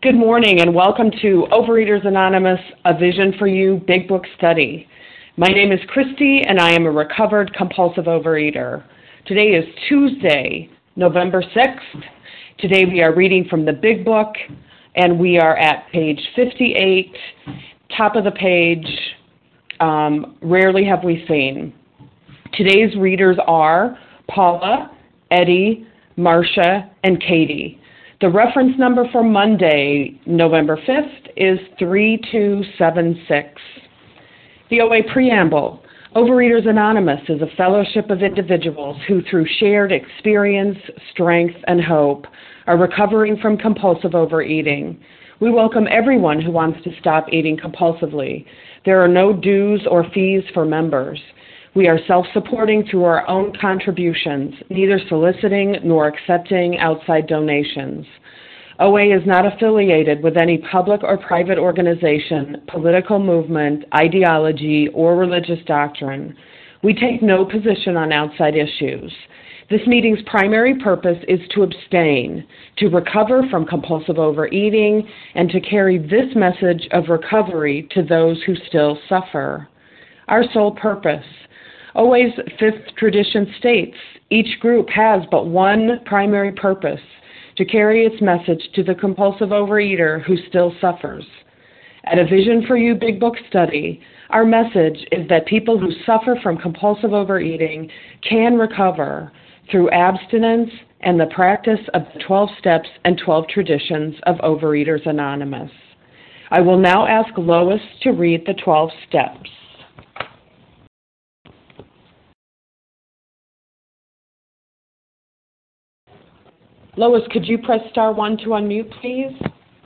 Good morning and welcome to Overeaters Anonymous, A Vision for You Big Book Study. My name is Christy and I am a recovered compulsive overeater. Today is Tuesday, November 6th. Today we are reading from the Big Book and we are at page 58, top of the page, Rarely Have We Seen. Today's readers are Paula, Eddie, Marcia, and Katie. The reference number for Monday, November 5th, is 3276. The OA Preamble. Overeaters Anonymous is a fellowship of individuals who, through shared experience, strength, and hope, are recovering from compulsive overeating. We welcome everyone who wants to stop eating compulsively. There are no dues or fees for members. We are self-supporting through our own contributions, neither soliciting nor accepting outside donations. OA is not affiliated with any public or private organization, political movement, ideology, or religious doctrine. We take no position on outside issues. This meeting's primary purpose is to abstain, to recover from compulsive overeating, and to carry this message of recovery to those who still suffer. Our sole purpose. OA's fifth tradition states, each group has but one primary purpose, to carry its message to the compulsive overeater who still suffers. At A Vision for You Big Book Study, our message is that people who suffer from compulsive overeating can recover through abstinence and the practice of the 12 steps and 12 traditions of Overeaters Anonymous. I will now ask Lois to read the 12 steps. Lois, could you press star 1 to unmute, please?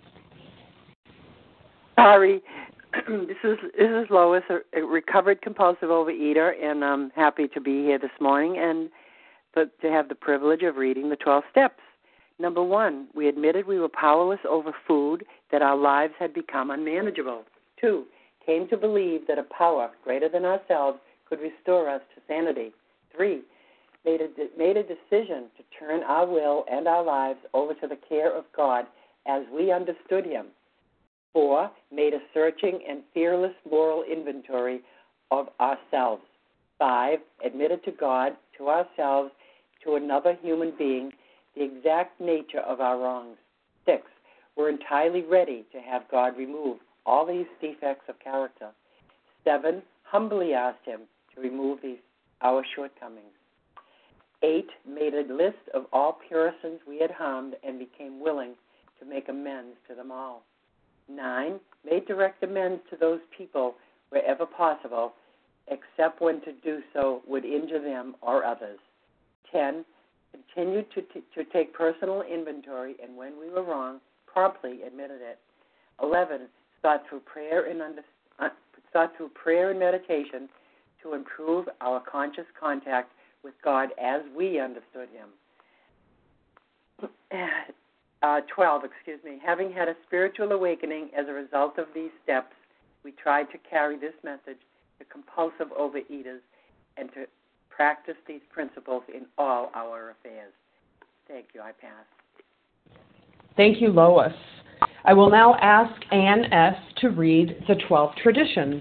Sorry. This is Lois, a recovered compulsive overeater, and I'm happy to be here this morning and to have the privilege of reading the 12 steps. Number 1, we admitted we were powerless over food, that our lives had become unmanageable. 2, came to believe that a power greater than ourselves could restore us to sanity. 3, made a decision to turn our will and our lives over to the care of God as we understood Him. 4, made a searching and fearless moral inventory of ourselves. 5, admitted to God, to ourselves, to another human being, the exact nature of our wrongs. 6, we're entirely ready to have God remove all these defects of character. 7, humbly asked Him to remove our shortcomings. 8, made a list of all Puritans we had harmed and became willing to make amends to them all. 9, made direct amends to those people wherever possible, except when to do so would injure them or others. 10, continued to take personal inventory, and when we were wrong, promptly admitted it. 11, thought through prayer and meditation to improve our conscious contact with God as we understood Him. 12, having had a spiritual awakening as a result of these steps, we tried to carry this message to compulsive overeaters and to practice these principles in all our affairs. Thank you. I pass. Thank you, Lois. I will now ask Ann S. to read the 12 traditions.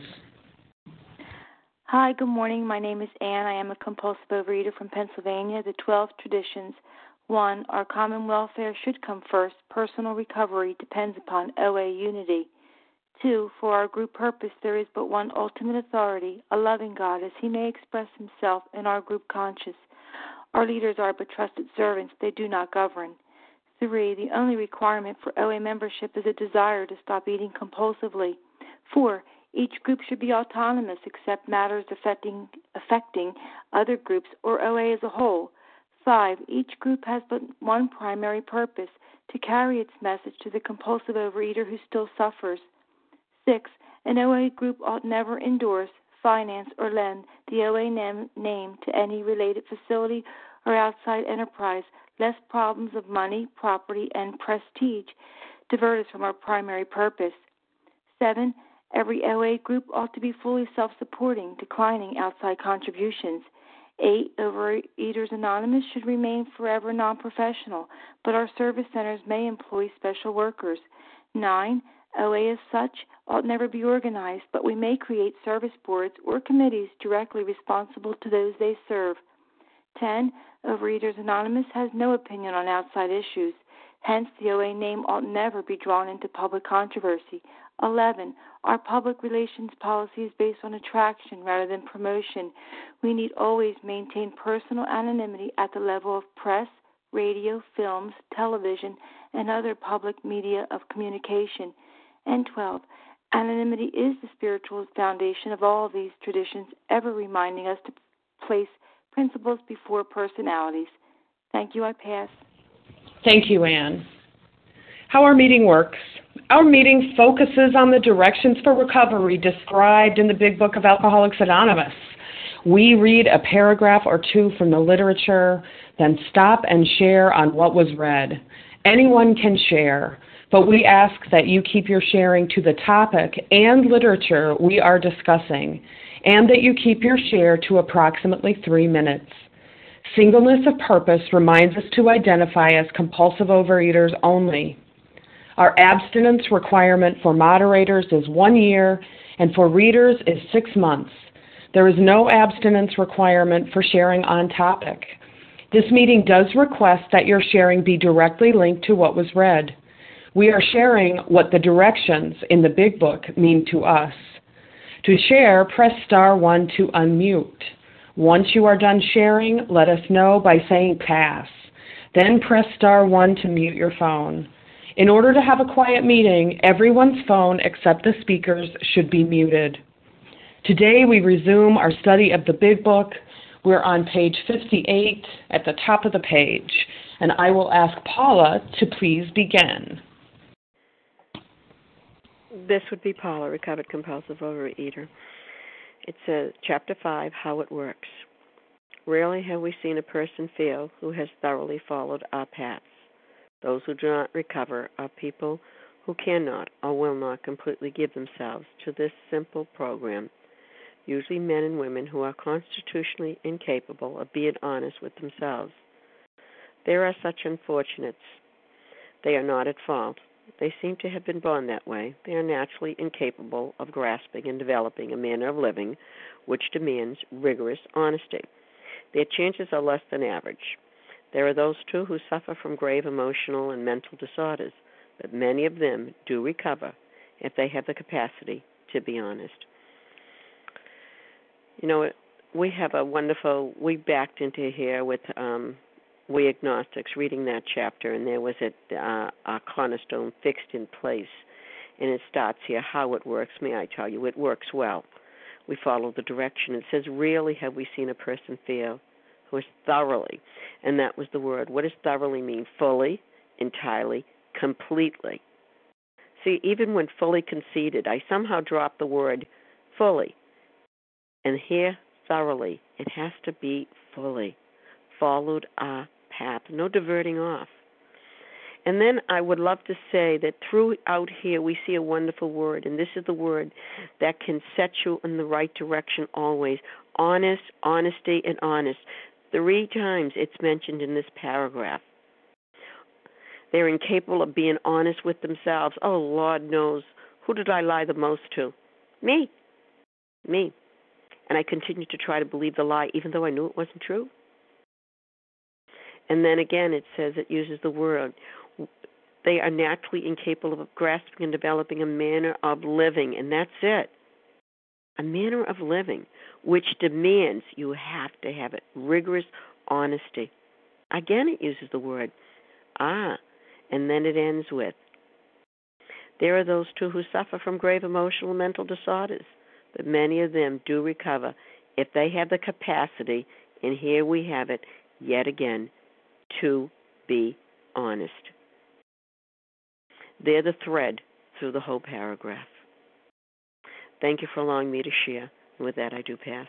Hi, good morning. My name is Ann. I am a compulsive overeater from Pennsylvania. The 12 traditions. 1, our common welfare should come first. Personal recovery depends upon OA unity. 2, for our group purpose, there is but one ultimate authority, a loving God, as He may express Himself in our group conscience. Our leaders are but trusted servants. They do not govern. 3, the only requirement for OA membership is a desire to stop eating compulsively. 4, each group should be autonomous except matters affecting other groups or OA as a whole. 5, each group has but one primary purpose, to carry its message to the compulsive overeater who still suffers. 6, an OA group ought never endorse, finance, or lend the OA name to any related facility or outside enterprise, lest problems of money, property, and prestige divert us from our primary purpose. 7, every OA group ought to be fully self-supporting, declining outside contributions. 8, Overeaters Anonymous should remain forever non-professional, but our service centers may employ special workers. 9, OA as such ought never be organized, but we may create service boards or committees directly responsible to those they serve. 10, Overeaters Anonymous has no opinion on outside issues. Hence, the OA name ought never be drawn into public controversy. 11, our public relations policy is based on attraction rather than promotion. We need always maintain personal anonymity at the level of press, radio, films, television, and other public media of communication. And 12, anonymity is the spiritual foundation of all these traditions, ever reminding us to place principles before personalities. Thank you. I pass. Thank you, Anne. How our meeting works. Our meeting focuses on the directions for recovery described in the Big Book of Alcoholics Anonymous. We read a paragraph or two from the literature, then stop and share on what was read. Anyone can share, but we ask that you keep your sharing to the topic and literature we are discussing, and that you keep your share to approximately 3 minutes. Singleness of purpose reminds us to identify as compulsive overeaters only. Our abstinence requirement for moderators is 1 year, and for readers is 6 months. There is no abstinence requirement for sharing on topic. This meeting does request that your sharing be directly linked to what was read. We are sharing what the directions in the Big Book mean to us. To share, press *1 to unmute. Once you are done sharing, let us know by saying pass. Then press *1 to mute your phone. In order to have a quiet meeting, everyone's phone except the speaker's should be muted. Today we resume our study of the Big Book. We're on page 58 at the top of the page, and I will ask Paula to please begin. This would be Paula, recovered compulsive overeater. It's Chapter 5, How It Works. Rarely have we seen a person fail who has thoroughly followed our paths. Those who do not recover are people who cannot or will not completely give themselves to this simple program, usually men and women who are constitutionally incapable of being honest with themselves. There are such unfortunates. They are not at fault. They seem to have been born that way. They are naturally incapable of grasping and developing a manner of living which demands rigorous honesty. Their chances are less than average. There are those, too, who suffer from grave emotional and mental disorders, but many of them do recover if they have the capacity to be honest. You know, we have a wonderful, we backed into here with We Agnostics, reading that chapter, and there was a cornerstone fixed in place. And it starts here, how it works. May I tell you, it works well. We follow the direction. It says, rarely have we seen a person fail who is thoroughly, and that was the word. What does thoroughly mean? Fully, entirely, completely. See, even when fully conceded, I somehow dropped the word fully. And here, thoroughly, it has to be fully. Followed our path, no diverting off. And then I would love to say that throughout here we see a wonderful word, and this is the word that can set you in the right direction always. Honest, honesty, and honest. 3 times it's mentioned in this paragraph. They're incapable of being honest with themselves. Oh, Lord knows. Who did I lie the most to? Me. And I continued to try to believe the lie even though I knew it wasn't true. And then again it says, it uses the word, they are naturally incapable of grasping and developing a manner of living, and that's it. A manner of living, which demands you have to have it, rigorous honesty. Again, it uses the word, and then it ends with, there are those, too, who suffer from grave emotional and mental disorders, but many of them do recover if they have the capacity, and here we have it yet again, to be honest. They're the thread through the whole paragraph. Thank you for allowing me to share. And with that, I do pass.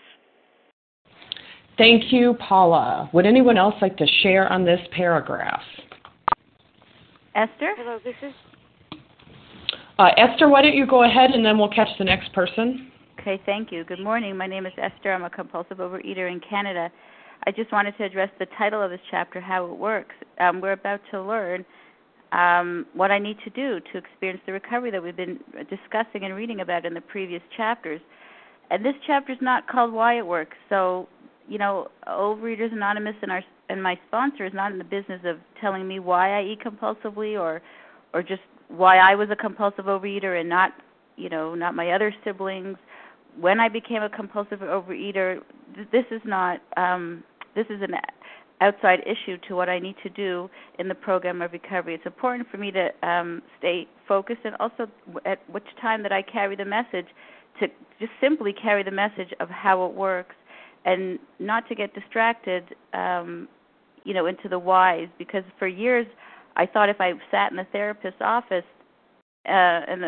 Thank you, Paula. Would anyone else like to share on this paragraph? Esther? Hello, this is... Esther, why don't you go ahead and then we'll catch the next person. Okay, thank you. Good morning. My name is Esther. I'm a compulsive overeater in Canada. I just wanted to address the title of this chapter, How It Works. We're about to learn what I need to do to experience the recovery that we've been discussing and reading about in the previous chapters. And this chapter is not called Why It Works. So, Overeaters Anonymous and my sponsor is not in the business of telling me why I eat compulsively or just why I was a compulsive overeater and not my other siblings. When I became a compulsive overeater, this is not this is an outside issue to what I need to do in the program of recovery. It's important for me to stay focused, and also at which time that I carry the message, to just simply carry the message of how it works, and not to get distracted, into the whys. Because for years, I thought if I sat in the therapist's office, and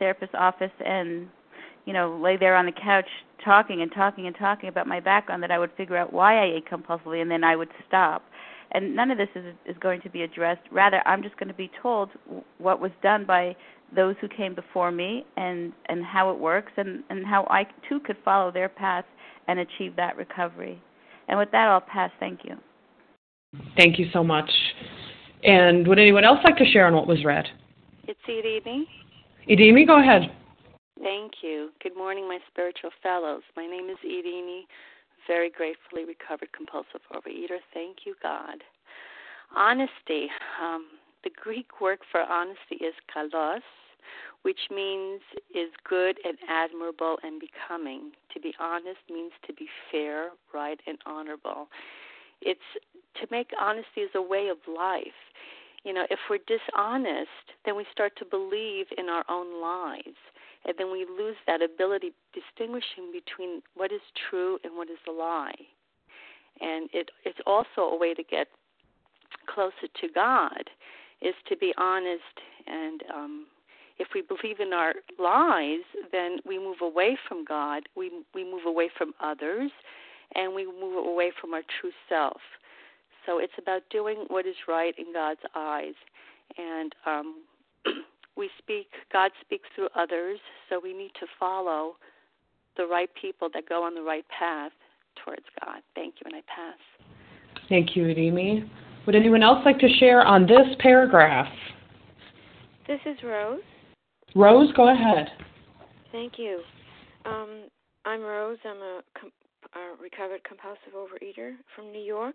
lay there on the couch talking about my background, that I would figure out why I ate compulsively, and then I would stop. And none of this is going to be addressed. Rather, I'm just going to be told what was done by those who came before me and how it works, and how I, too, could follow their path and achieve that recovery. And with that, I'll pass. Thank you. Thank you so much. And would anyone else like to share on what was read? It's Idimi. Idimi, go ahead. Thank you. Good morning, my spiritual fellows. My name is Idimi, very gratefully recovered compulsive overeater. Thank you, God. Honesty. The Greek word for honesty is kalos, which means is good and admirable and becoming. To be honest means to be fair, right, and honorable. It's to make honesty as a way of life. If we're dishonest, then we start to believe in our own lies. And then we lose that ability distinguishing between what is true and what is a lie. And it's also a way to get closer to God, is to be honest. And if we believe in our lies, then we move away from God, we move away from others, and we move away from our true self. So it's about doing what is right in God's eyes. And God speaks through others, so we need to follow the right people that go on the right path towards God. Thank you, and I pass. Thank you, Idimi. Would anyone else like to share on this paragraph? This is Rose. Rose, go ahead. Thank you. I'm Rose. I'm a recovered compulsive overeater from New York.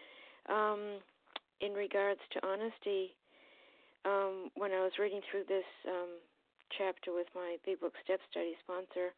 In regards to honesty, when I was reading through this chapter with my Big Book Step Study sponsor,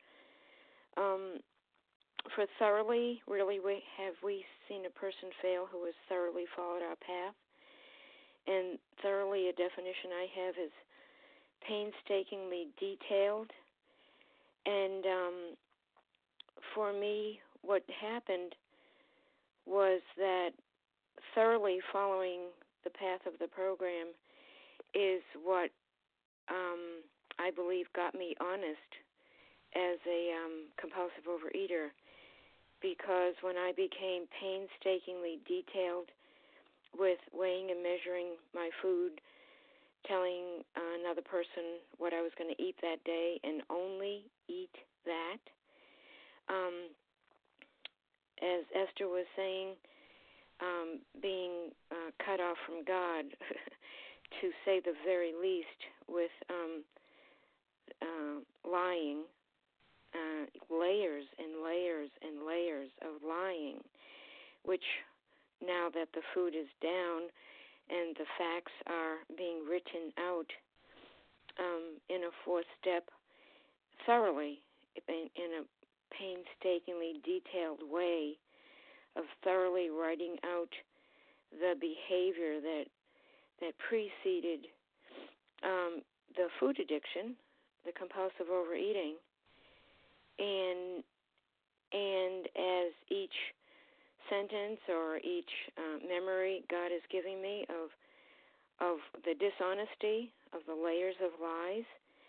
for thoroughly, really, we seen a person fail who has thoroughly followed our path. And thoroughly, a definition I have is painstakingly detailed. And for me, what happened was that thoroughly following the path of the program is what I believe got me honest as a compulsive overeater, because when I became painstakingly detailed with weighing and measuring my food, telling another person what I was going to eat that day and only eat that, as Esther was saying, being cut off from God, to say the very least, with lying, layers and layers and layers of lying, which now that the food is down and the facts are being written out in a fourth step thoroughly, in a painstakingly detailed way, of thoroughly writing out the behavior that preceded the food addiction, the compulsive overeating, and as each sentence or each memory God is giving me of the dishonesty, of the layers of lies,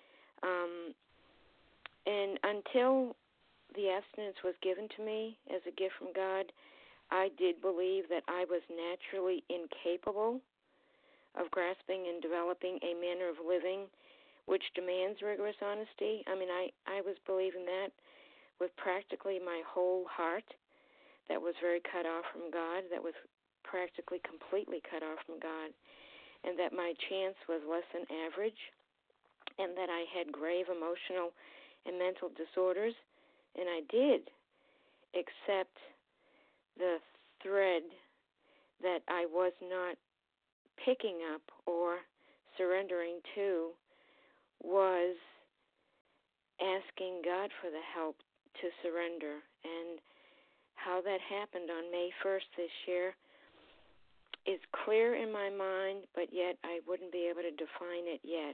and until the abstinence was given to me as a gift from God, I did believe that I was naturally incapable of grasping and developing a manner of living which demands rigorous honesty. I mean, I was believing that with practically my whole heart, that was very cut off from God, that was practically completely cut off from God, and that my chance was less than average, and that I had grave emotional and mental disorders, and I did accept the thread that I was not picking up or surrendering to was asking God for the help to surrender. And how that happened on May 1st this year is clear in my mind, but yet I wouldn't be able to define it yet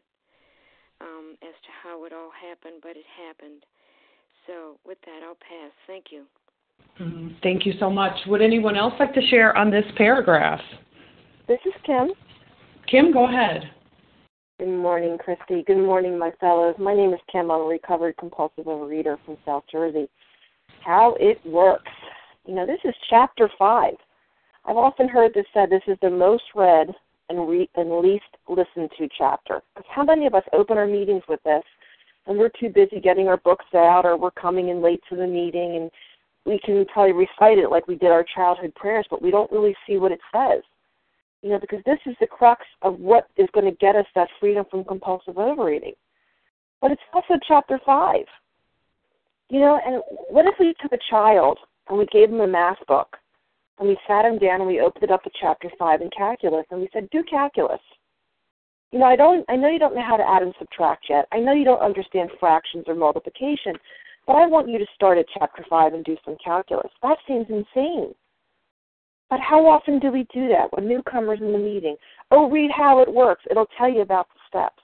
as to how it all happened, but it happened. So with that, I'll pass. Thank you. Thank you so much. Would anyone else like to share on this paragraph? This is Kim. Kim, go ahead. Good morning, Christy. Good morning, my fellows. My name is Kim. I'm a recovered compulsive overeater from South Jersey. How it works. You know, this is chapter 5. I've often heard this said this is the most read and least listened to chapter. Because how many of us open our meetings with this and we're too busy getting our books out, or we're coming in late to the meeting, and we can probably recite it like we did our childhood prayers, but we don't really see what it says. You know, because this is the crux of what is going to get us that freedom from compulsive overeating. But it's also chapter 5. You know, and what if we took a child and we gave him a math book, and we sat him down and we opened it up to chapter 5 in calculus, and we said, do calculus. You know, I know you don't know how to add and subtract yet. I know you don't understand fractions or multiplication, but I want you to start at chapter 5 and do some calculus. That seems insane. But how often do we do that when newcomers in the meeting? Oh, read how it works. It'll tell you about the steps.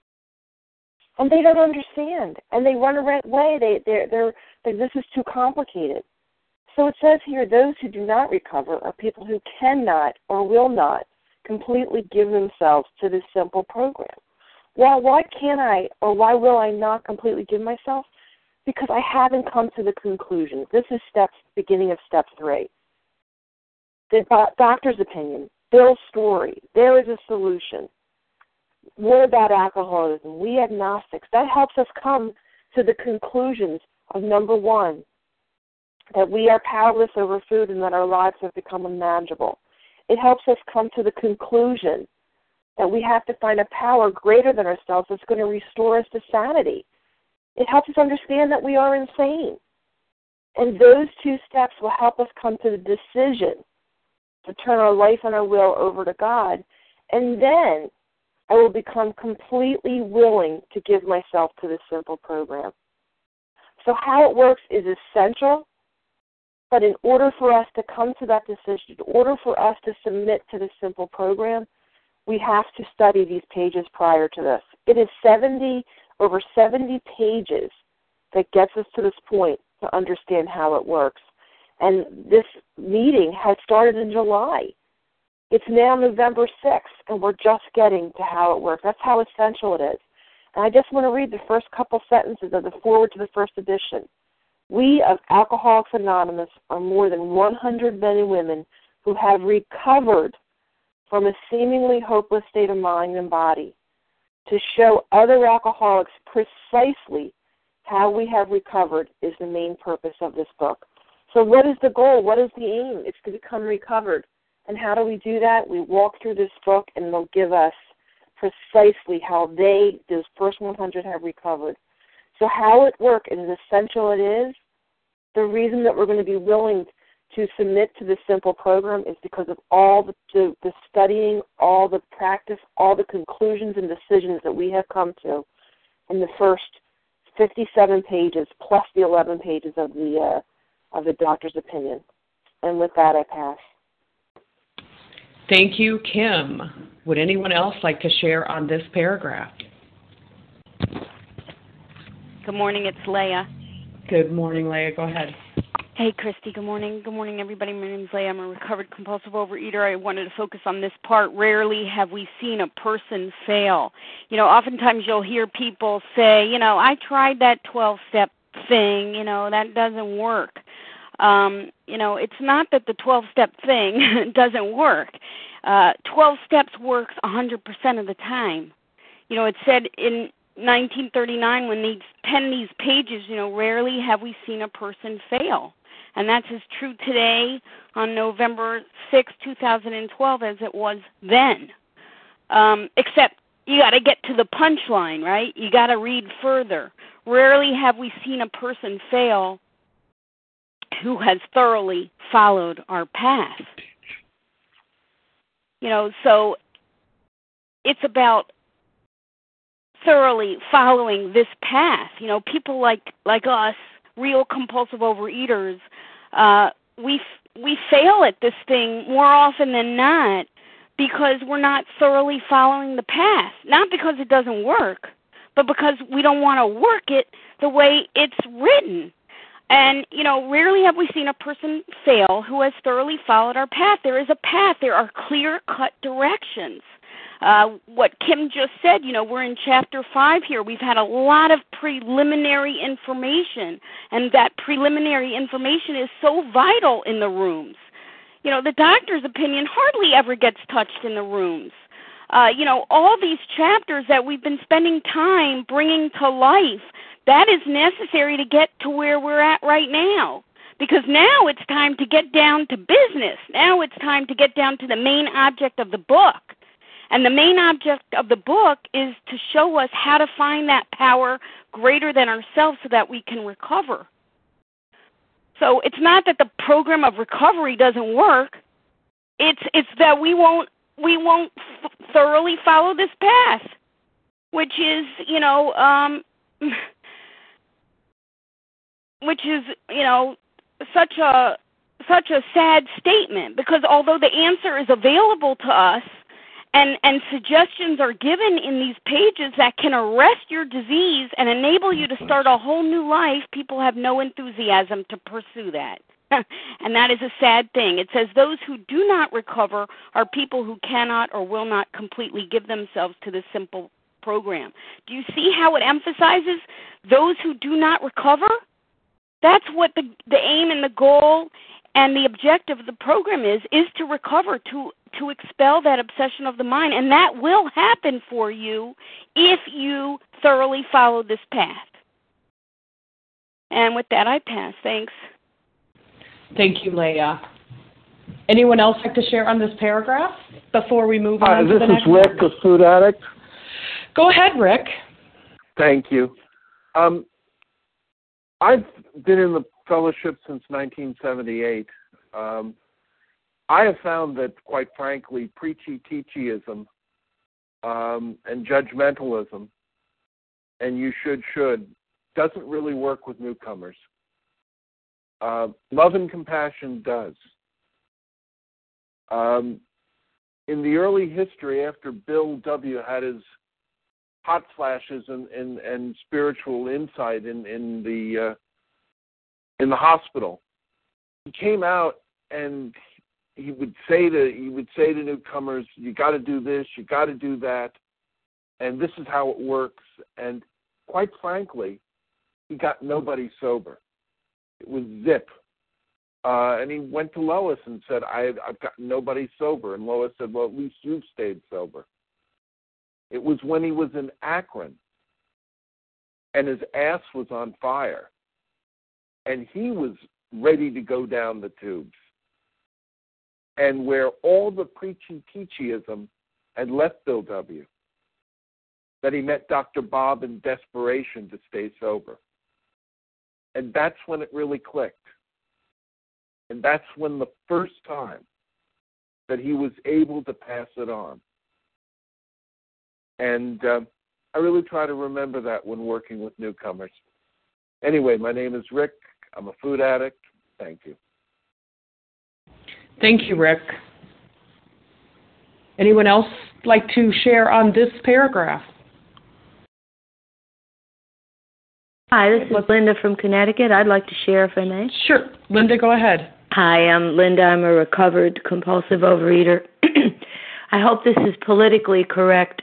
And they don't understand, and they run away. They're this is too complicated. So it says here, those who do not recover are people who cannot or will not completely give themselves to this simple program. Well, why can't I or why will I not completely give myself? Because I haven't come to the conclusion. This is beginning of step 3. The doctor's opinion, Bill's story, there is a solution. What about alcoholism? We agnostics. That helps us come to the conclusions of number 1, that we are powerless over food and that our lives have become unmanageable. It helps us come to the conclusion that we have to find a power greater than ourselves that's going to restore us to sanity. It helps us understand that we are insane. And those 2 steps will help us come to the decision to turn our life and our will over to God. And then I will become completely willing to give myself to this simple program. So how it works is essential, but in order for us to come to that decision, in order for us to submit to this simple program, we have to study these pages prior to this. It is over 70 pages that gets us to this point to understand how it works. And this meeting has started in July. It's now November 6th, and we're just getting to how it works. That's how essential it is. And I just want to read the first couple sentences of the foreword to the first edition. We of Alcoholics Anonymous are more than 100 men and women who have recovered from a seemingly hopeless state of mind and body to show other alcoholics precisely how we have recovered is the main purpose of this book. So what is the goal? What is the aim? It's to become recovered. And how do we do that? We walk through this book, and it'll give us precisely how those first 100 have recovered. So how it works and as essential it is, the reason that we're going to be willing to submit to this simple program is because of all the studying, all the practice, all the conclusions and decisions that we have come to in the first 57 pages plus the 11 pages of the doctor's opinion. And with that, I pass. Thank you, Kim. Would anyone else like to share on this paragraph? Good morning, it's Leah. Good morning, Leah. Go ahead. Hey, Christy. Good morning. Good morning, everybody. My name is Leah. I'm a recovered compulsive overeater. I wanted to focus on this part. Rarely have we seen a person fail. You know, oftentimes you'll hear people say, you know, I tried that 12-step thing. You know, that doesn't work. You know, it's not that the 12-step thing doesn't work. 12 steps works 100% of the time. You know, it said in 1939 when these pages, you know, rarely have we seen a person fail. And that's as true today on November 6, 2012 as it was then. Except you got to get to the punchline, right? You got to read further. Rarely have we seen a person fail who has thoroughly followed our path. So it's about thoroughly following this path. People like us, real compulsive overeaters, we fail at this thing more often than not because we're not thoroughly following the path. Not because it doesn't work, but because we don't want to work it the way it's written. And, rarely have we seen a person fail who has thoroughly followed our path. There is a path. There are clear-cut directions. What Kim just said, we're in Chapter 5 here. We've had a lot of preliminary information, and that preliminary information is so vital in the rooms. The doctor's opinion hardly ever gets touched in the rooms. All these chapters that we've been spending time bringing to life, that is necessary to get to where we're at right now. Because now it's time to get down to business. Now it's time to get down to the main object of the book. And the main object of the book is to show us how to find that power greater than ourselves so that we can recover. So it's not that the program of recovery doesn't work. It's that we won't thoroughly follow this path, which is, such a sad statement, because although the answer is available to us and suggestions are given in these pages that can arrest your disease and enable you to start a whole new life, people have no enthusiasm to pursue that. And that is a sad thing. It says those who do not recover are people who cannot or will not completely give themselves to this simple program. Do you see how it emphasizes those who do not recover? That's what the aim and the goal and the objective of the program is to recover, to expel that obsession of the mind. And that will happen for you if you thoroughly follow this path. And with that, I pass. Thanks. Thank you, Leah. Anyone else like to share on this paragraph before we move on to the next one? This is Rick, a food addict. Go ahead, Rick. Thank you. I've been in the fellowship since 1978. I have found that, quite frankly, preachy-teachyism and judgmentalism and you should doesn't really work with newcomers. Love and compassion does. In the early history, after Bill W. had his hot flashes and spiritual insight in the hospital, he came out and he would say to newcomers, "You got to do this, you got to do that, and this is how it works." And quite frankly, he got nobody sober. It was zip. And he went to Lois and said, I've got nobody sober. And Lois said, well, at least you've stayed sober. It was when he was in Akron and his ass was on fire and he was ready to go down the tubes, and where all the preachy-teachyism had left Bill W., that he met Dr. Bob in desperation to stay sober. And that's when it really clicked. And that's when the first time that he was able to pass it on. And I really try to remember that when working with newcomers. Anyway, my name is Rick. I'm a food addict. Thank you. Thank you, Rick. Anyone else like to share on this paragraph? Hi, this is Linda from Connecticut. I'd like to share if I may. Sure. Linda, go ahead. Hi, I'm Linda. I'm a recovered compulsive overeater. I hope this is politically correct.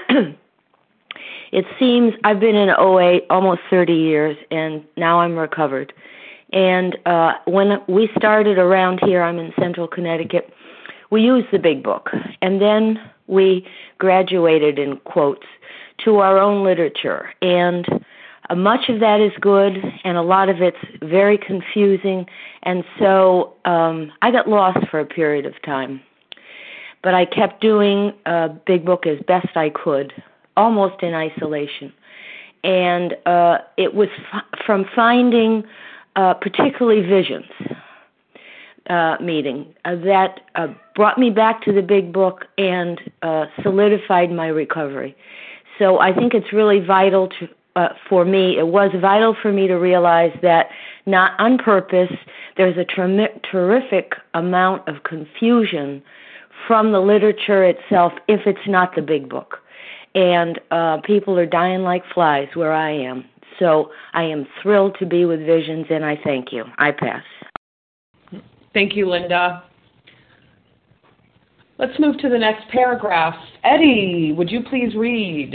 It seems I've been in OA almost 30 years, and now I'm recovered. And when we started around here, I'm in central Connecticut, we used the big book. And then we graduated, in quotes, to our own literature. And Much of that is good, and a lot of it's very confusing, and so I got lost for a period of time. But I kept doing Big Book as best I could, almost in isolation. And it was from finding particularly Visions meeting that brought me back to the Big Book and solidified my recovery. So I think it's really vital for me. It was vital for me to realize that, not on purpose, there's a terrific amount of confusion from the literature itself if it's not the Big Book. And people are dying like flies where I am. So I am thrilled to be with Visions, and I thank you. I pass. Thank you, Linda. Let's move to the next paragraph. Eddie, would you please read?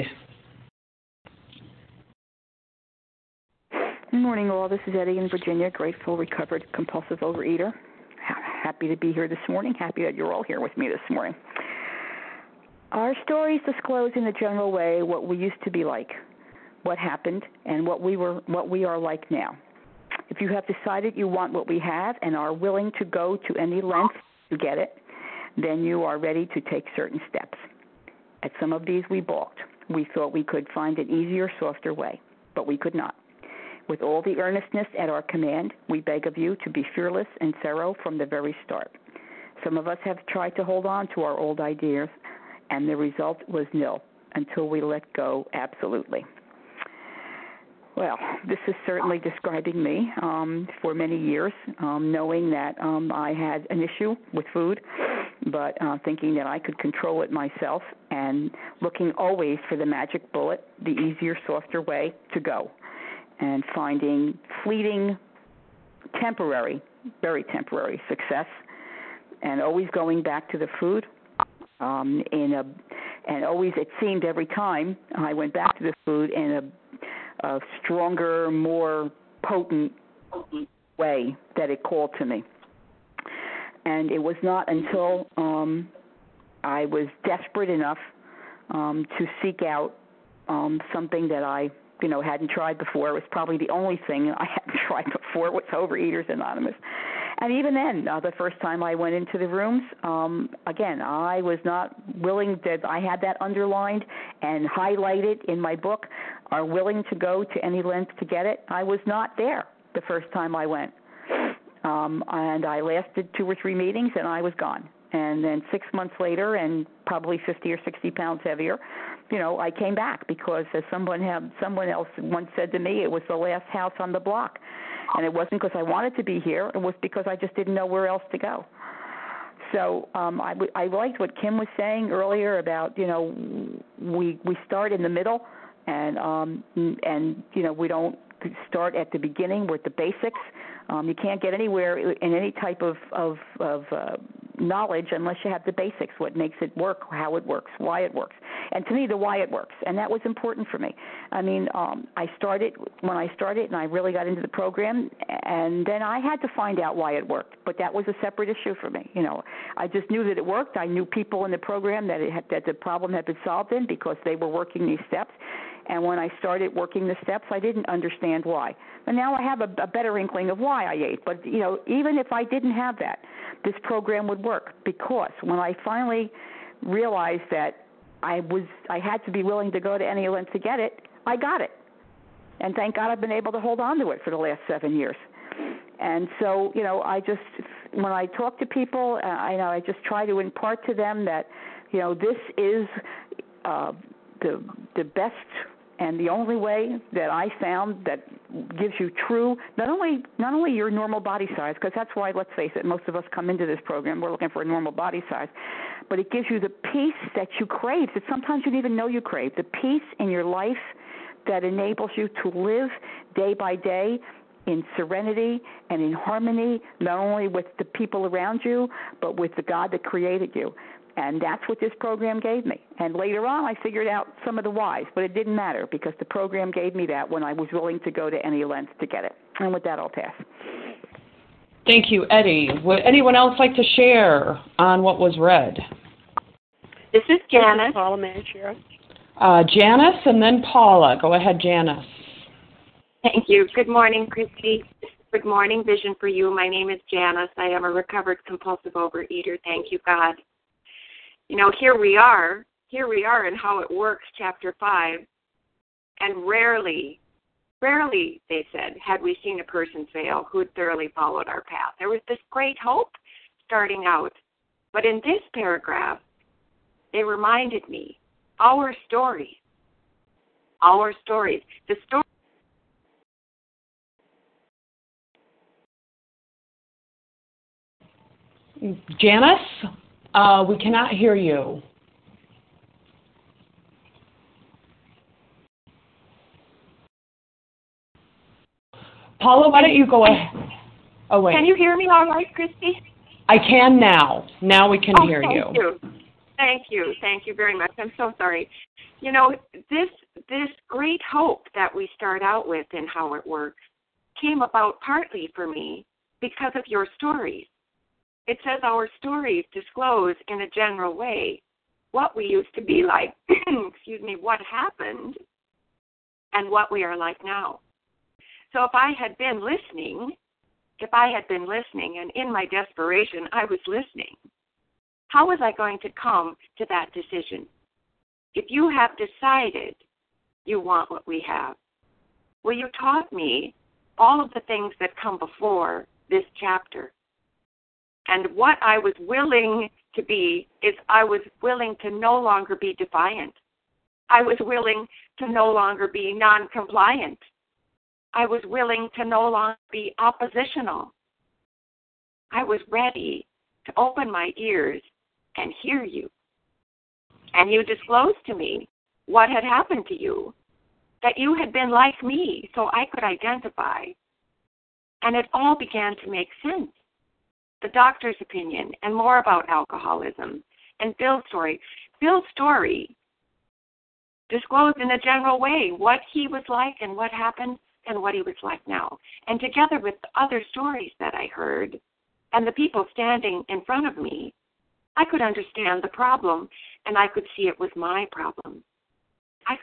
Good morning, all. This is Eddie in Virginia, grateful, recovered, compulsive overeater. Happy to be here this morning. Happy that you're all here with me this morning. Our stories disclose in a general way what we used to be like, what happened, and what we are like now. If you have decided you want what we have and are willing to go to any length to get it, then you are ready to take certain steps. At some of these we balked. We thought we could find an easier, softer way, but we could not. With all the earnestness at our command, we beg of you to be fearless and thorough from the very start. Some of us have tried to hold on to our old ideas, and the result was nil until we let go absolutely. Well, this is certainly describing me for many years, knowing that I had an issue with food, but thinking that I could control it myself and looking always for the magic bullet, the easier, softer way to go, and finding fleeting, temporary, very temporary success, and always going back to the food. And always, it seemed every time I went back to the food in a stronger, more potent way that it called to me. And it was not until I was desperate enough to seek out something that I hadn't tried before. It was probably the only thing I hadn't tried before was Overeaters Anonymous. And even then, the first time I went into the rooms, again, I was not willing that I had that underlined and highlighted in my book, are willing to go to any length to get it. I was not there the first time I went. And I lasted 2 or 3 meetings, and I was gone. And then 6 months later, and probably 50 or 60 pounds heavier, I came back because, as someone else once said to me, it was the last house on the block. And it wasn't because I wanted to be here. It was because I just didn't know where else to go. So I liked what Kim was saying earlier about, we start in the middle, and we don't start at the beginning with the basics. You can't get anywhere in any type of knowledge unless you have the basics, what makes it work, how it works, why it works. And to me, the why it works, and that was important for me. I mean, I started and I really got into the program, and then I had to find out why it worked, but that was a separate issue for me. I just knew that it worked. I knew people in the program that the problem had been solved in because they were working these steps. And when I started working the steps, I didn't understand why. But now I have a better inkling of why I ate. But, even if I didn't have that, this program would work, because when I finally realized that I had to be willing to go to any length to get it, I got it. And thank God I've been able to hold on to it for the last 7 years. And so, when I talk to people, I just try to impart to them that, this is the best and the only way that I found that gives you true, not only your normal body size, because that's why, let's face it, most of us come into this program, we're looking for a normal body size, but it gives you the peace that you crave, that sometimes you didn't even know you crave, the peace in your life that enables you to live day by day in serenity and in harmony, not only with the people around you, but with the God that created you. And that's what this program gave me. And later on, I figured out some of the whys, but it didn't matter because the program gave me that when I was willing to go to any length to get it. And with that, I'll pass. Thank you, Eddie. Would anyone else like to share on what was read? This is Janice. Paula Manshira. Janice and then Paula. Go ahead, Janice. Thank you. Good morning, Christy. Good morning, Vision for You. My name is Janice. I am a recovered compulsive overeater. Thank you, God. You know, here we are in How It Works, Chapter 5, and rarely, they said, had we seen a person fail who had thoroughly followed our path. There was this great hope starting out. But in this paragraph, they reminded me, our stories, the story. Janice, we cannot hear you. Paula, why don't you go ahead? Oh, wait. Can you hear me all right, Christy? I can now. Now we can hear you. Thank you. Thank you very much. I'm so sorry. You know, this great hope that we start out with in How It Works came about partly for me because of your stories. It says our stories disclose in a general way what we used to be like, what happened, and what we are like now. So if I had been listening, and in my desperation I was listening, how was I going to come to that decision? If you have decided you want what we have, well, you taught me all of the things that come before this chapter. And what I was willing to be is I was willing to no longer be defiant. I was willing to no longer be non-compliant. I was willing to no longer be oppositional. I was ready to open my ears and hear you. And you disclosed to me what had happened to you, that you had been like me, so I could identify. And it all began to make sense. The doctor's opinion and more about alcoholism and Bill's story. Bill's story disclosed in a general way what he was like and what happened and what he was like now. And together with the other stories that I heard and the people standing in front of me, I could understand the problem and I could see it was my problem. And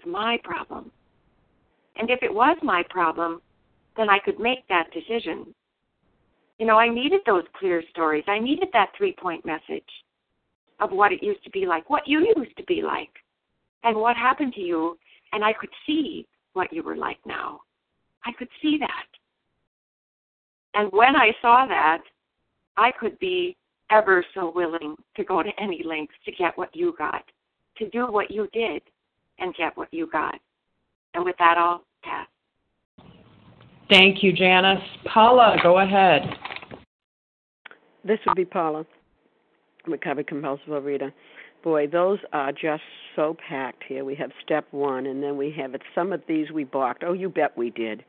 if it was my problem, then I could make that decision. You know, I needed those clear stories. I needed that 3-point message of what it used to be like, what you used to be like, and what happened to you, and I could see what you were like now. I could see that. And when I saw that, I could be ever so willing to go to any lengths to get what you got, to do what you did and get what you got. And with that, I'll pass. Thank you, Janice. Paula, go ahead. This would be Paula, recovered compulsive overeater. Boy, those are just so packed here. We have step 1, and then we have some of these we balked. Oh, you bet we did.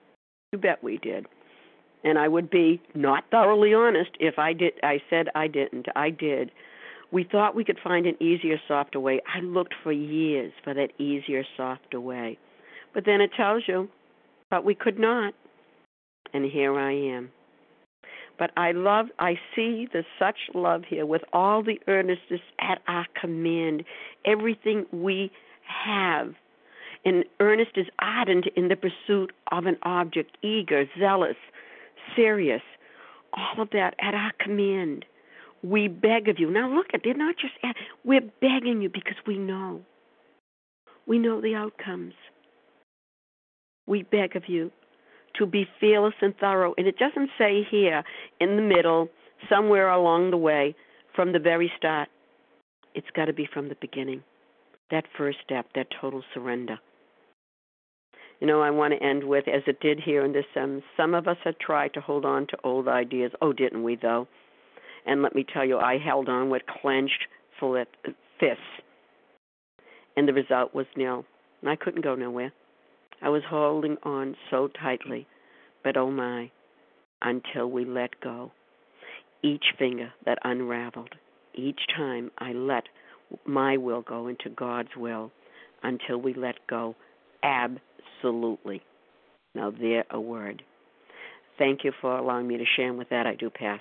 And I would be not thoroughly honest if I said I didn't. I did. We thought we could find an easier, softer way. I looked for years for that easier, softer way. But then it tells you, but we could not. And here I am. But I see the such love here with all the earnestness at our command, everything we have. And earnest is ardent in the pursuit of an object, eager, zealous, serious, all of that at our command. We beg of you. Now look, they're not just we're begging you because we know. We know the outcomes. We beg of you to be fearless and thorough. And it doesn't say here, in the middle, somewhere along the way, from the very start. It's got to be from the beginning. That first step, that total surrender. You know, I want to end with, as it did here in this, some of us had tried to hold on to old ideas. Oh, didn't we, though? And let me tell you, I held on with clenched fists. And the result was nil. And I couldn't go nowhere. I was holding on so tightly, but oh my, until we let go. Each finger that unraveled, each time I let my will go into God's will, until we let go. Absolutely. Now there a word. Thank you for allowing me to share, and with that I do pass.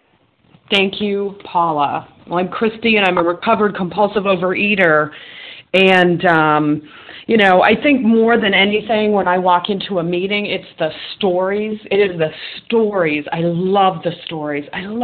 Thank you, Paula. Well, I'm Christy, and I'm a recovered compulsive overeater. And, I think more than anything when I walk into a meeting, it's the stories. It is the stories. I love the stories.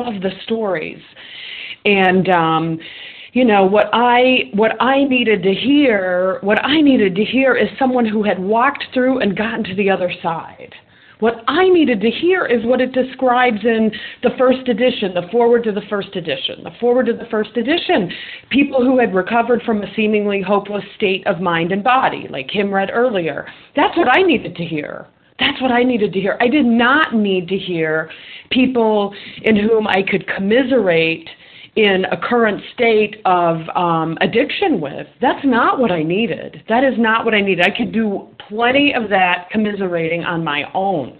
And, what I needed to hear is someone who had walked through and gotten to the other side. What I needed to hear is what it describes in the first edition, the foreword to the first edition. The foreword to the first edition, people who had recovered from a seemingly hopeless state of mind and body, like Kim read earlier. That's what I needed to hear. I did not need to hear people in whom I could commiserate in a current state of addiction with. That's not what I needed. I could do plenty of that commiserating on my own.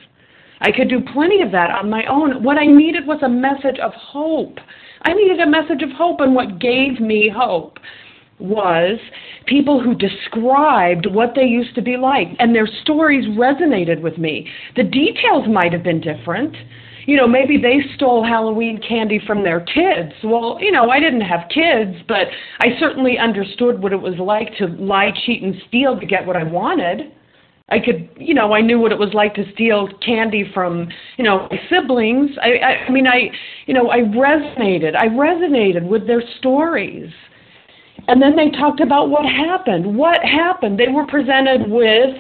What I needed was a message of hope. And what gave me hope was people who described what they used to be like, and their stories resonated with me. The details might have been different. Maybe they stole Halloween candy from their kids. Well, I didn't have kids, but I certainly understood what it was like to lie, cheat, and steal to get what I wanted. I knew what it was like to steal candy from, my siblings. I resonated with their stories. And then they talked about what happened. They were presented with,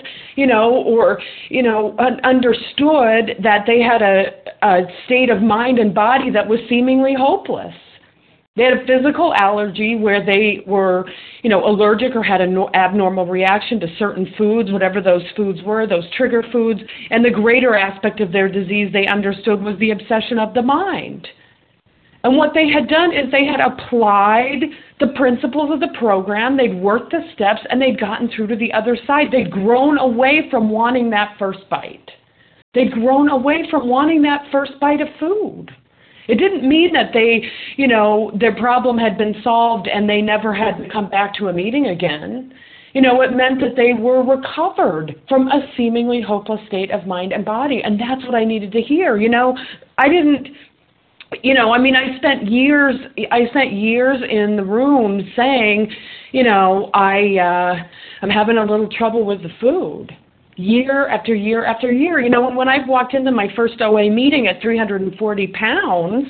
understood that they had a state of mind and body that was seemingly hopeless. They had a physical allergy where they were, allergic or had an abnormal reaction to certain foods, whatever those foods were, those trigger foods. And the greater aspect of their disease they understood was the obsession of the mind. And what they had done is they had applied the principles of the program, they'd worked the steps, and they'd gotten through to the other side. They'd grown away from wanting that first bite. They'd grown away from wanting that first bite of food. It didn't mean that they, their problem had been solved and they never had to come back to a meeting again. It meant that they were recovered from a seemingly hopeless state of mind and body. And that's what I needed to hear. I spent years in the room saying, I'm having a little trouble with the food. Year after year after year. And when I walked into my first OA meeting at 340 pounds,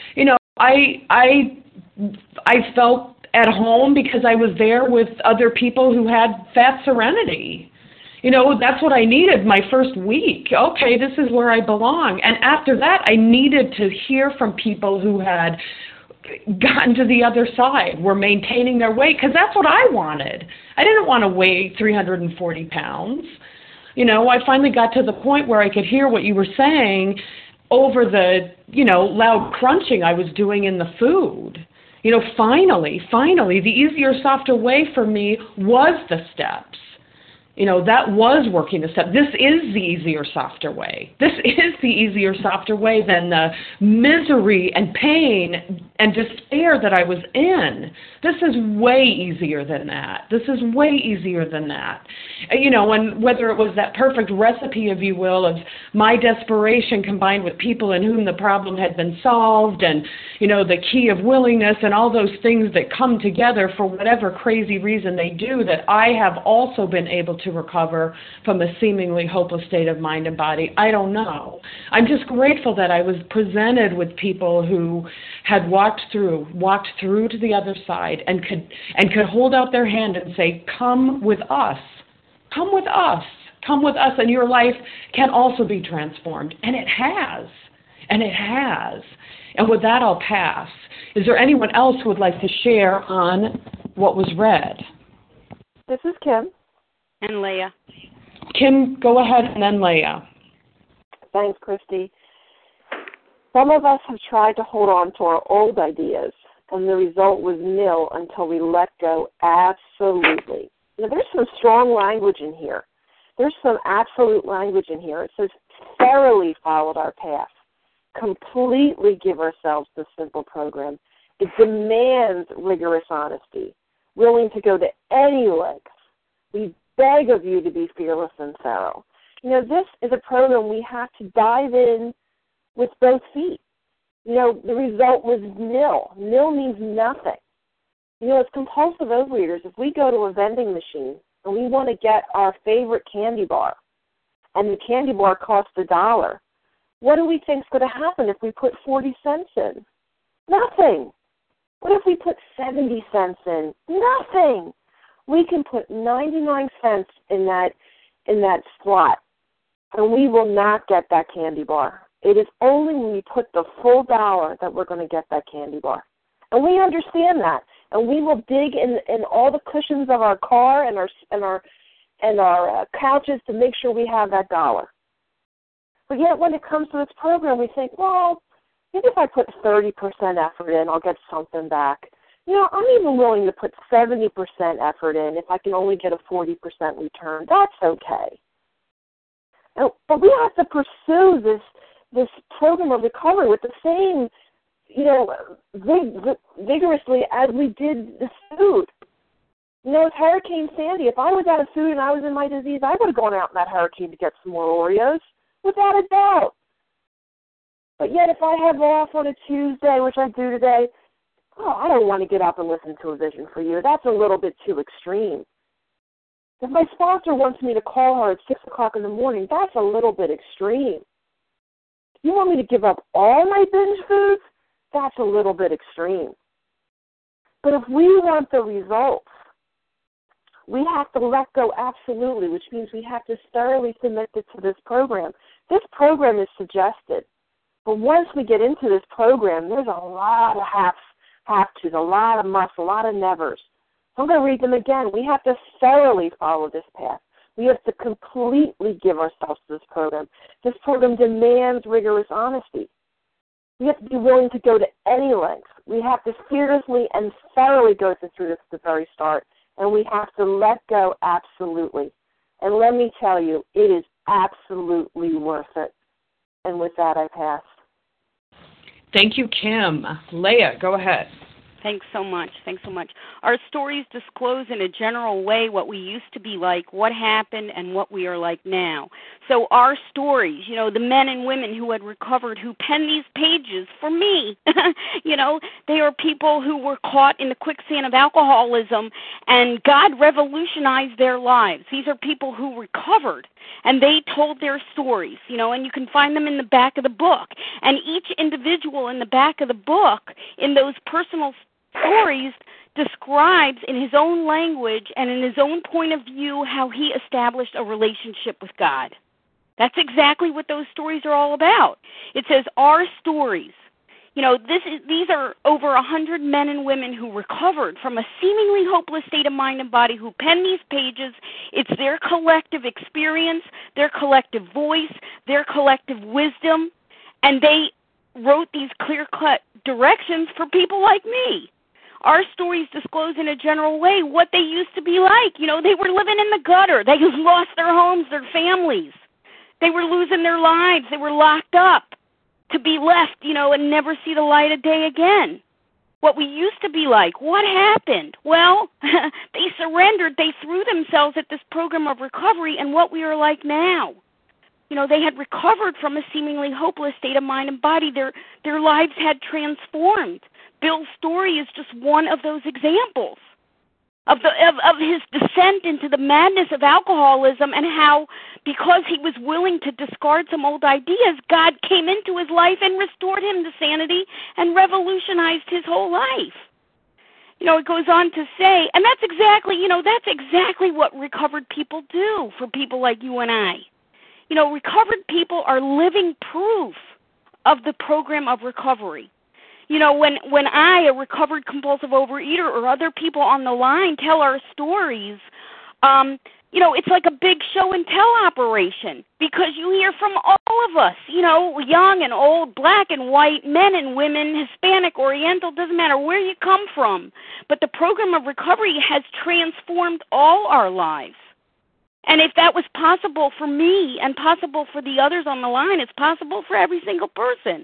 I felt at home because I was there with other people who had fat serenity. That's what I needed my first week. Okay, this is where I belong. And after that, I needed to hear from people who had gotten to the other side, were maintaining their weight, because that's what I wanted. I didn't want to weigh 340 pounds. I finally got to the point where I could hear what you were saying over the, loud crunching I was doing in the food. Finally, the easier, softer way for me was the steps. That was working the step. This is the easier, softer way. This is the easier, softer way than the misery and pain and despair that I was in. This is way easier than that. And whether it was that perfect recipe, if you will, of my desperation combined with people in whom the problem had been solved and, the key of willingness and all those things that come together for whatever crazy reason they do, that I have also been able to recover from a seemingly hopeless state of mind and body. I don't know. I'm just grateful that I was presented with people who had walked through to the other side and could hold out their hand and say, come with us, and your life can also be transformed. And it has. And with that, I'll pass. Is there anyone else who would like to share on what was read? This is Kim. And Leah. Kim, go ahead, and then Leah. Thanks, Christy. Some of us have tried to hold on to our old ideas, and the result was nil until we let go absolutely. Now, there's some strong language in here. There's some absolute language in here. It says, thoroughly followed our path, completely give ourselves the simple program. It demands rigorous honesty, willing to go to any lengths. We beg of you to be fearless and thorough. This is a program we have to dive in with both feet. The result was nil. Nil means nothing. As compulsive overeaters, if we go to a vending machine and we want to get our favorite candy bar, and the candy bar costs $1, what do we think is going to happen if we put 40 cents in? Nothing. What if we put 70 cents in? Nothing. We can put 99 cents in that slot, and we will not get that candy bar. It is only when we put the full $1 that we're going to get that candy bar. And we understand that. And we will dig in all the cushions of our car and our couches to make sure we have that $1. But yet when it comes to this program, we think, well, maybe if I put 30% effort in, I'll get something back. I'm even willing to put 70% effort in if I can only get a 40% return. That's okay. But we have to pursue this program of recovery with the same, vigorously as we did the food. It's Hurricane Sandy. If I was out of food and I was in my disease, I would have gone out in that hurricane to get some more Oreos, without a doubt. But yet if I have off on a Tuesday, which I do today, I don't want to get up and listen to a Vision for You. That's a little bit too extreme. If my sponsor wants me to call her at 6 o'clock in the morning, that's a little bit extreme. You want me to give up all my binge foods? That's a little bit extreme. But if we want the results, we have to let go absolutely, which means we have to thoroughly commit to this program. This program is suggested. But once we get into this program, there's a lot of have-tos, a lot of musts, a lot of nevers. I'm going to read them again. We have to thoroughly follow this path. We have to completely give ourselves to this program. This program demands rigorous honesty. We have to be willing to go to any length. We have to fearlessly and thoroughly go through this at the very start. And we have to let go absolutely. And let me tell you, it is absolutely worth it. And with that, I pass. Thank you, Kim. Leah, go ahead. Thanks so much. Our stories disclose in a general way what we used to be like, what happened, and what we are like now. So our stories, the men and women who had recovered, who penned these pages for me, they are people who were caught in the quicksand of alcoholism, and God revolutionized their lives. These are people who recovered, and they told their stories, and you can find them in the back of the book. And each individual in the back of the book, in those personal stories, describes in his own language and in his own point of view how he established a relationship with God. That's exactly what those stories are all about. It says our stories. These are over 100 men and women who recovered from a seemingly hopeless state of mind and body, who penned these pages. It's their collective experience, their collective voice, their collective wisdom, and they wrote these clear-cut directions for people like me. Our stories disclose in a general way what they used to be like. They were living in the gutter. They lost their homes, their families. They were losing their lives. They were locked up to be left, and never see the light of day again. What we used to be like. What happened? Well, they surrendered. They threw themselves at this program of recovery, and what we are like now. They had recovered from a seemingly hopeless state of mind and body. Their lives had transformed. Bill's story is just one of those examples of his descent into the madness of alcoholism, and how, because he was willing to discard some old ideas, God came into his life and restored him to sanity and revolutionized his whole life. It goes on to say, and that's exactly what recovered people do for people like you and I. Recovered people are living proof of the program of recovery. When I, a recovered compulsive overeater, or other people on the line tell our stories, it's like a big show and tell operation, because you hear from all of us, young and old, black and white, men and women, Hispanic, Oriental, doesn't matter where you come from. But the program of recovery has transformed all our lives. And if that was possible for me and possible for the others on the line, it's possible for every single person.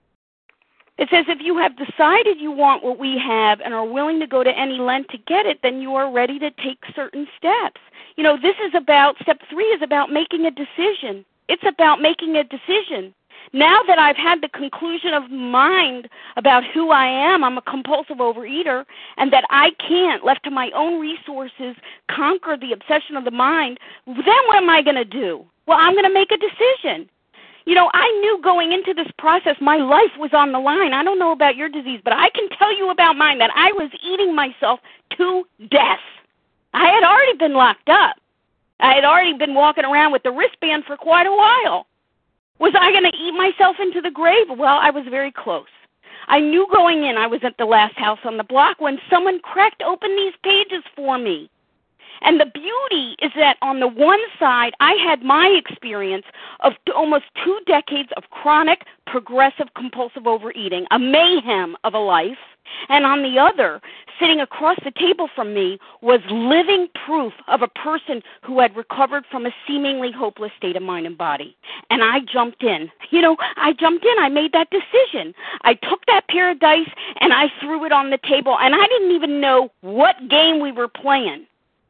It says if you have decided you want what we have and are willing to go to any length to get it, then you are ready to take certain steps. This is about, step 3 is about making a decision. It's about making a decision. Now that I've had the conclusion of mind about who I am, I'm a compulsive overeater, and that I can't, left to my own resources, conquer the obsession of the mind, then what am I going to do? Well, I'm going to make a decision. I knew going into this process my life was on the line. I don't know about your disease, but I can tell you about mine that I was eating myself to death. I had already been locked up. I had already been walking around with the wristband for quite a while. Was I going to eat myself into the grave? Well, I was very close. I knew going in I was at the last house on the block when someone cracked open these pages for me. And the beauty is that on the one side, I had my experience of almost 2 decades of chronic, progressive, compulsive overeating, a mayhem of a life. And on the other, sitting across the table from me, was living proof of a person who had recovered from a seemingly hopeless state of mind and body. And I jumped in. I made that decision. I took that pair of dice and I threw it on the table, and I didn't even know what game we were playing.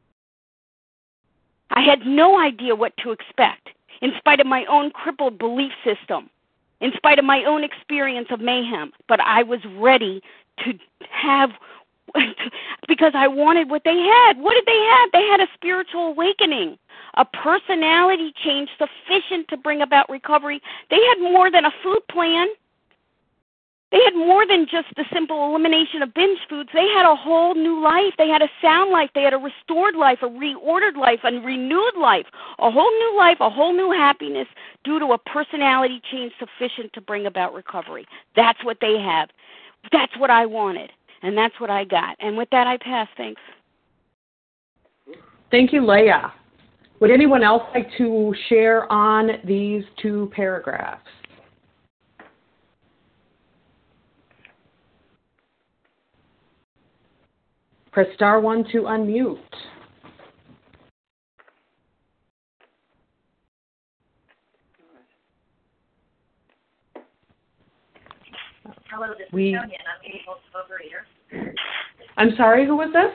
I had no idea what to expect, in spite of my own crippled belief system, in spite of my own experience of mayhem. But I was ready to have, because I wanted what they had. What did they have? They had a spiritual awakening, a personality change sufficient to bring about recovery. They had more than a food plan. They had more than just the simple elimination of binge foods. They had a whole new life. They had a sound life. They had a restored life, a reordered life, a renewed life, a whole new life, a whole new happiness due to a personality change sufficient to bring about recovery. That's what they have. That's what I wanted, and that's what I got. And with that, I pass. Thanks. Thank you, Leah. Would anyone else like to share on these 2 paragraphs? Press star 1 to unmute. Hello, this is Sonia, and I'm a compulsive overeater. I'm sorry, who was this?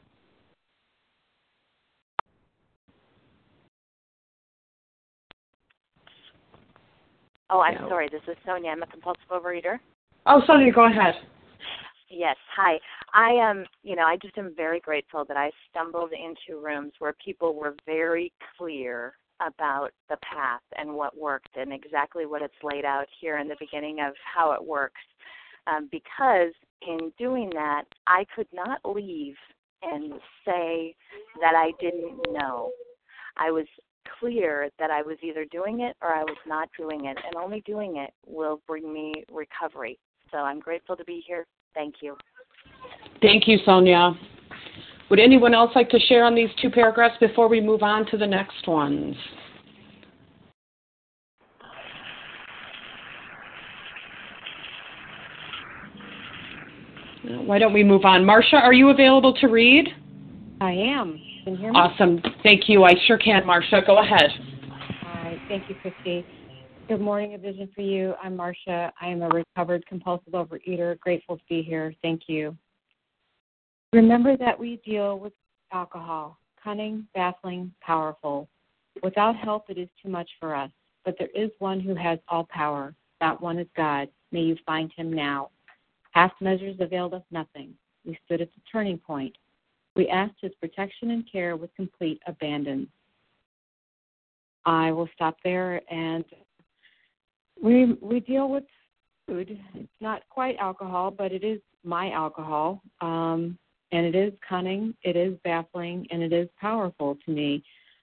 Oh, I'm sorry. This is Sonia. I'm a compulsive overeater. Oh, Sonia, go ahead. Yes. Hi. I just am very grateful that I stumbled into rooms where people were very clear about the path and what worked and exactly what it's laid out here in the beginning of how it works. Because in doing that, I could not leave and say that I didn't know. I was clear that I was either doing it or I was not doing it, and only doing it will bring me recovery. So I'm grateful to be here. Thank you. Thank you, Sonia. Would anyone else like to share on these 2 paragraphs before we move on to the next ones? Why don't we move on? Marcia, are you available to read? I am. Can you hear me? Awesome. Thank you. I sure can, Marcia. Go ahead. All right. Thank you, Christy. Good morning, A Vision for You. I'm Marcia. I am a recovered compulsive overeater. Grateful to be here. Thank you. Remember that we deal with alcohol, cunning, baffling, powerful. Without help, it is too much for us. But there is one who has all power. That one is God. May you find him now. Half measures availed us nothing. We stood at the turning point. We asked his protection and care with complete abandon. I will stop there, and we deal with food. It's not quite alcohol, but it is my alcohol, and it is cunning, it is baffling, and it is powerful to me.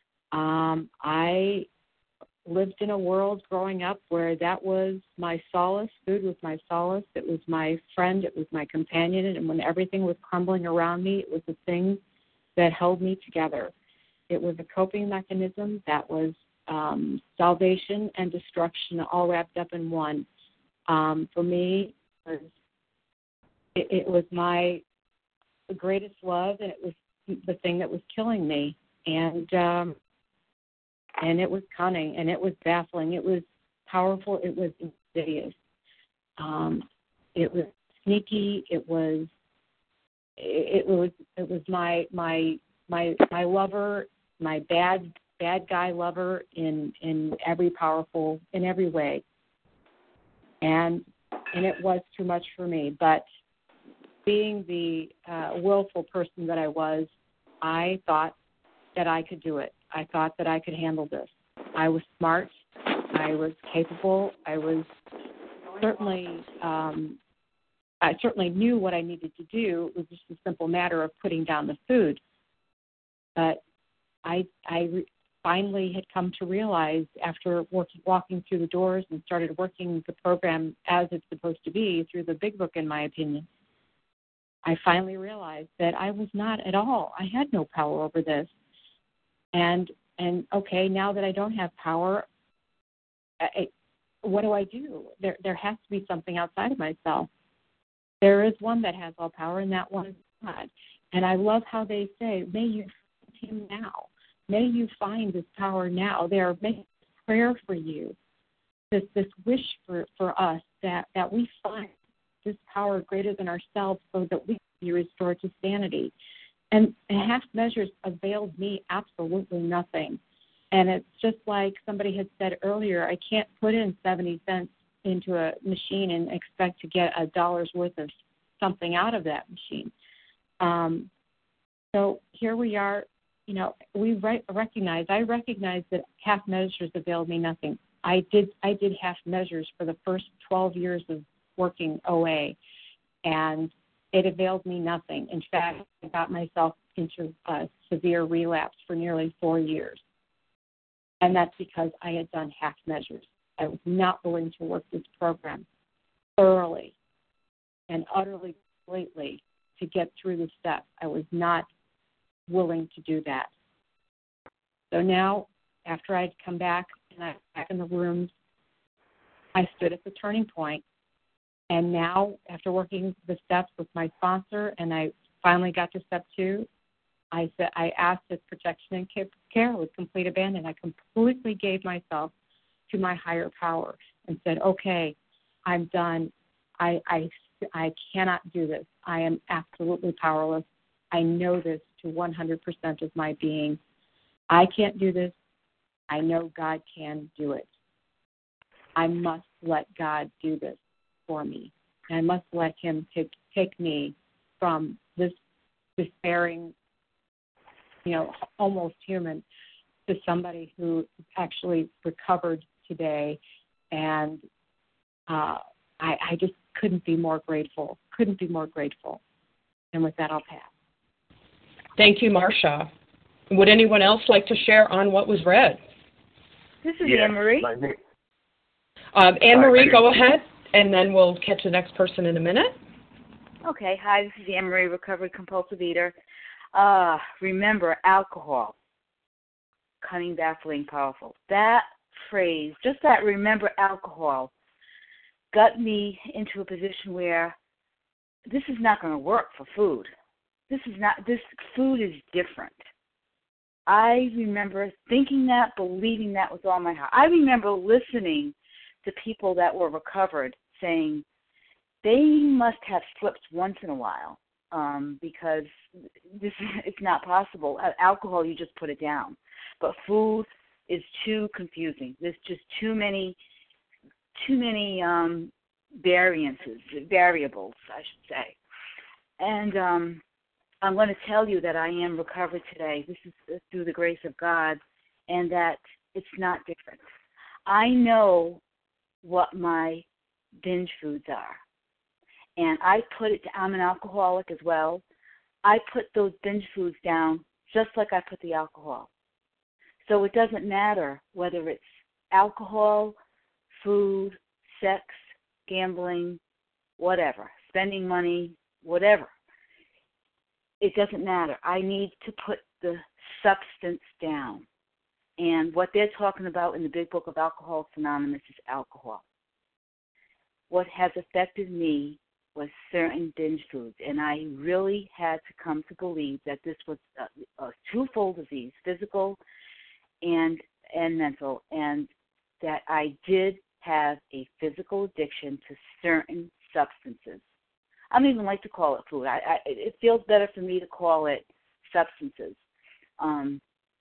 I lived in a world growing up where that was my solace. Food was my solace. It was my friend. It was my companion. And when everything was crumbling around me, it was the thing that held me together. It was a coping mechanism that was salvation and destruction all wrapped up in one. For me, it was my greatest love, and it was the thing that was killing me. And it was cunning, and it was baffling. It was powerful. It was insidious. It was sneaky. It was my lover, my bad guy lover in every way. and it was too much for me. But being the willful person that I was, I thought that I could do it. I thought that I could handle this. I was smart. I was capable. I was certainly, I certainly knew what I needed to do. It was just a simple matter of putting down the food. But I finally had come to realize, after walking through the doors and started working the program as it's supposed to be through the Big Book, in my opinion, I finally realized that I was not at all. I had no power over this. And okay, now that I don't have power, what do I do? There has to be something outside of myself. There is one that has all power, and that one is God. And I love how they say, may you find him now. May you find this power now. They are making prayer for you, this wish for us that we find this power greater than ourselves so that we can be restored to sanity. And half measures availed me absolutely nothing. And it's just like somebody had said earlier, I can't put in 70 cents into a machine and expect to get $1 worth of something out of that machine. So here we are, I recognize that half measures availed me nothing. I did half measures for the first 12 years of working OA, and it availed me nothing. In fact, I got myself into a severe relapse for nearly 4 years. And that's because I had done half measures. I was not willing to work this program thoroughly and utterly, completely to get through the steps. I was not willing to do that. So now, after I'd come back and I was back in the rooms, I stood at the turning point. And now, after working the steps with my sponsor, and I finally got to step 2, I asked his protection and care with complete abandon. I completely gave myself to my higher power and said, okay, I'm done. I cannot do this. I am absolutely powerless. I know this to 100% of my being. I can't do this. I know God can do it. I must let God do this for me. And I must let him take me from this despairing, almost human, to somebody who actually recovered today. And I just couldn't be more grateful. And with that, I'll pass. Thank you, Marcia. Would anyone else like to share on what was read? This is Anne-Marie. Anne-Marie, go ahead, and then we'll catch the next person in a minute. Okay. Hi, this is Anne-Marie, recovered compulsive eater. Remember alcohol. Cunning, baffling, powerful. That phrase, just that remember alcohol, got me into a position where this is not going to work for food. This food is different. I remember thinking that, believing that with all my heart. I remember listening to people that were recovered saying they must have slipped once in a while because it's not possible. Alcohol, you just put it down. But food is too confusing. There's just too many variables, I should say. And I'm going to tell you that I am recovered today. This is through the grace of God, and that it's not different. I know what my binge foods are, and I'm an alcoholic as well. I put those binge foods down just like I put the alcohol. So it doesn't matter whether it's alcohol, food, sex, gambling, whatever, spending money, whatever. It doesn't matter. I need to put the substance down. And what they're talking about in the Big Book of Alcoholics Anonymous is alcohol. What has affected me was certain binge foods, and I really had to come to believe that this was a twofold disease, physical and mental, and that I did have a physical addiction to certain substances. I don't even like to call it food. It feels better for me to call it substances.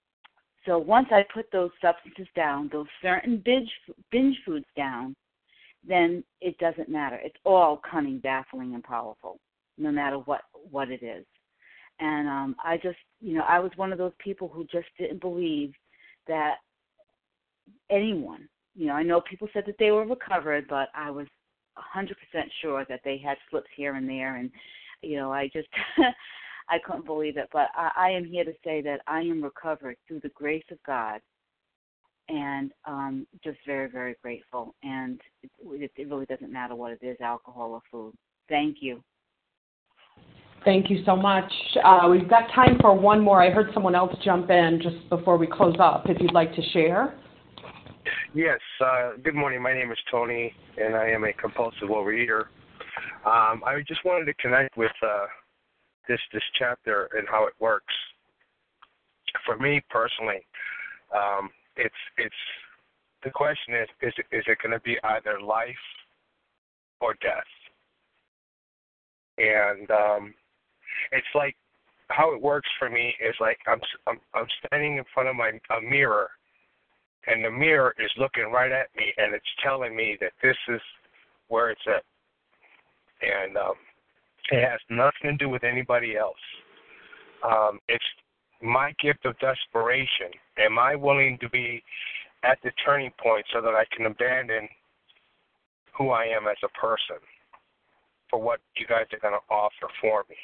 So once I put those substances down, those certain binge foods down, then it doesn't matter. It's all cunning, baffling, and powerful, no matter what it is. And I just, I was one of those people who just didn't believe that anyone, I know people said that they were recovered, but I was 100% sure that they had slips here and there, and, I just, I couldn't believe it. But I am here to say that I am recovered through the grace of God, and just very, very grateful. And it really doesn't matter what it is, alcohol or food. Thank you. Thank you so much. We've got time for one more. I heard someone else jump in just before we close up, if you'd like to share. Yes. Good morning. My name is Tony, and I am a compulsive overeater. I just wanted to connect with this chapter and how it works. For me personally, it's the question is it going to be either life or death? And it's like how it works for me is like I'm standing in front of a mirror, and the mirror is looking right at me, and it's telling me that this is where it's at. And it has nothing to do with anybody else. It's my gift of desperation. Am I willing to be at the turning point so that I can abandon who I am as a person for what you guys are going to offer for me?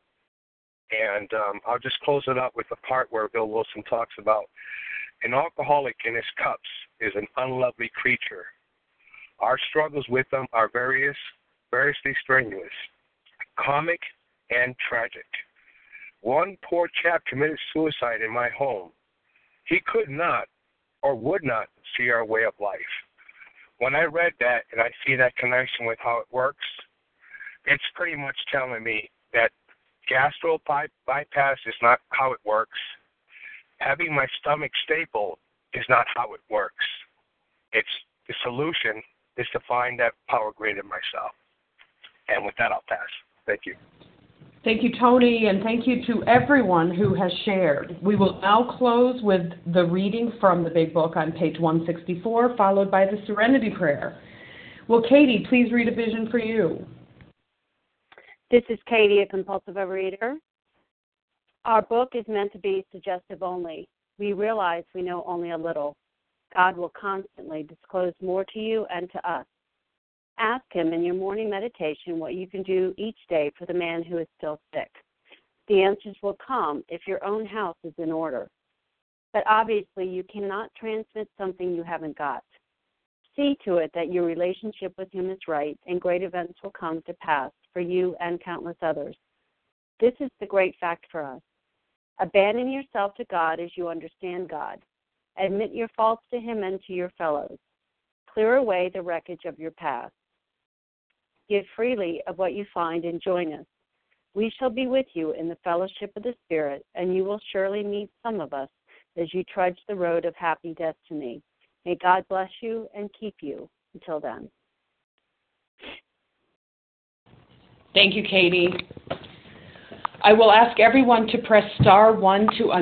And I'll just close it up with the part where Bill Wilson talks about an alcoholic in his cups is an unlovely creature. Our struggles with them are variously strenuous, comic, and tragic. One poor chap committed suicide in my home. He could not or would not see our way of life. When I read that and I see that connection with how it works, it's pretty much telling me that gastro bypass is not how it works. Having my stomach stapled is not how it works. It's the solution is to find that power greater myself. And with that, I'll pass. Thank you. Thank you, Tony, and thank you to everyone who has shared. We will now close with the reading from the Big Book on page 164, followed by the Serenity Prayer. Will Katie please read a vision for you? This is Katie, a compulsive overeater. Our book is meant to be suggestive only. We realize we know only a little. God will constantly disclose more to you and to us. Ask Him in your morning meditation what you can do each day for the man who is still sick. The answers will come if your own house is in order. But obviously you cannot transmit something you haven't got. See to it that your relationship with Him is right, and great events will come to pass for you and countless others. This is the great fact for us. Abandon yourself to God as you understand God. Admit your faults to Him and to your fellows. Clear away the wreckage of your past. Give freely of what you find and join us. We shall be with you in the fellowship of the Spirit, and you will surely meet some of us as you trudge the road of happy destiny. May God bless you and keep you until then. Thank you, Katie. I will ask everyone to press *1 to